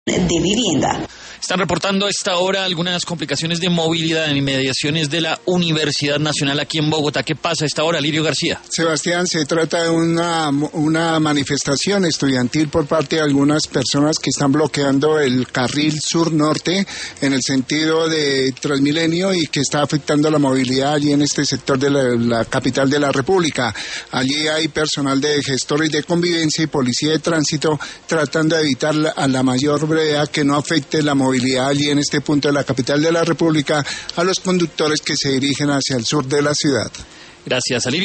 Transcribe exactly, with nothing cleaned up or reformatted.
de vivienda. Están reportando a esta hora algunas complicaciones de movilidad en inmediaciones de la Universidad Nacional aquí en Bogotá. ¿Qué pasa a esta hora, Lirio García? Sebastián, se trata de una, una manifestación estudiantil por parte de algunas personas que están bloqueando el carril sur-norte en el sentido de Transmilenio y que está afectando la movilidad allí en este sector de la, la capital de la República. Allí hay personal de gestores de convivencia y policía de tránsito tratando de evitar la, a la mayor brevedad que no afecte la movilidad allí en este punto de la capital de la República a los conductores que se dirigen hacia el sur de la ciudad. Gracias, Alirio.